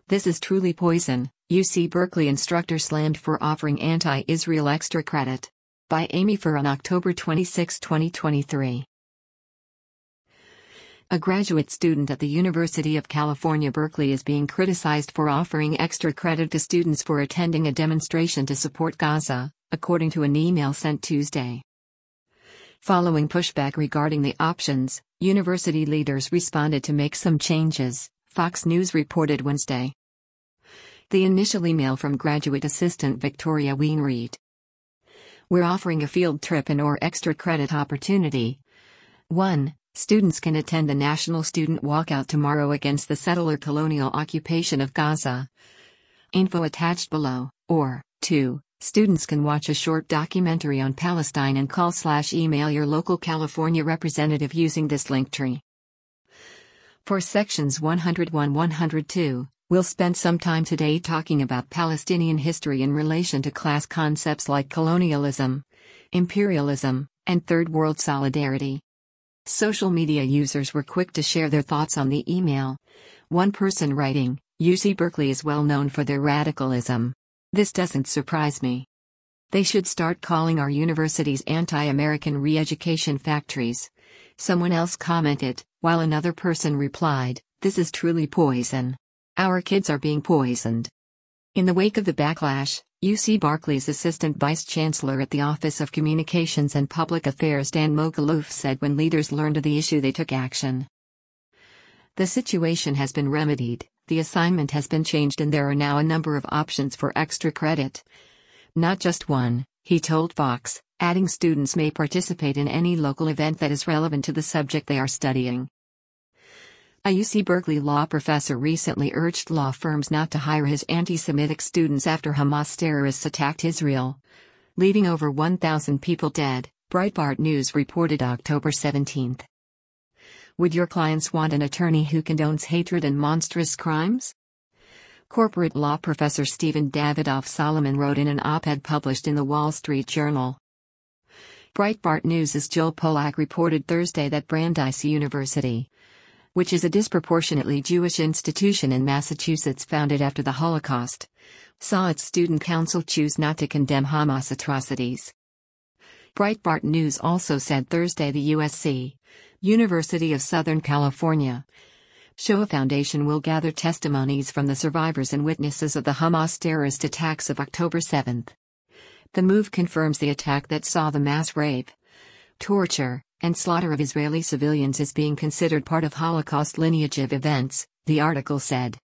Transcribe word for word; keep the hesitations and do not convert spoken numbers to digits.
This is truly poison, U C Berkeley instructor slammed for offering anti-Israel extra credit. By Amy Fur on October twenty-sixth, twenty twenty-three. A graduate student at the University of California, Berkeley is being criticized for offering extra credit to students for attending a demonstration to support Gaza, according to an email sent Tuesday. Following pushback regarding the options, university leaders responded to make some changes, Fox News reported Wednesday. The initial email from graduate assistant Victoria Ween read: "We're offering a field trip and or extra credit opportunity. one. Students can attend the National Student Walkout tomorrow against the settler colonial occupation of Gaza. Info attached below. Or, two. Students can watch a short documentary on Palestine and call slash email your local California representative using this link tree." For sections one oh one to one oh two, we'll spend some time today talking about Palestinian history in relation to class concepts like colonialism, imperialism, and Third World solidarity. Social media users were quick to share their thoughts on the email. One person writing, "U C Berkeley is well known for their radicalism. This doesn't surprise me. They should start calling our universities anti-American re-education factories." Someone else commented, while another person replied, "This is truly poison. Our kids are being poisoned." In the wake of the backlash, U C Berkeley's Assistant Vice Chancellor at the Office of Communications and Public Affairs Dan Mogulouf said when leaders learned of the issue they took action. "The situation has been remedied, the assignment has been changed and there are now a number of options for extra credit. Not just one," he told Fox, adding students may participate in any local event that is relevant to the subject they are studying. A U C Berkeley law professor recently urged law firms not to hire his anti-Semitic students after Hamas terrorists attacked Israel, leaving over one thousand people dead, Breitbart News reported October seventeenth. Would your clients want an attorney who condones hatred and monstrous crimes? Corporate law professor Stephen Davidoff Solomon wrote in an op-ed published in the Wall Street Journal. Breitbart News' Joel Pollack reported Thursday that Brandeis University, which is a disproportionately Jewish institution in Massachusetts founded after the Holocaust, saw its student council choose not to condemn Hamas atrocities. Breitbart News also said Thursday the U S C, University of Southern California, Shoah Foundation will gather testimonies from the survivors and witnesses of the Hamas terrorist attacks of October seventh. The move confirms the attack that saw the mass rape, torture, and slaughter of Israeli civilians is being considered part of Holocaust lineage of events, the article said.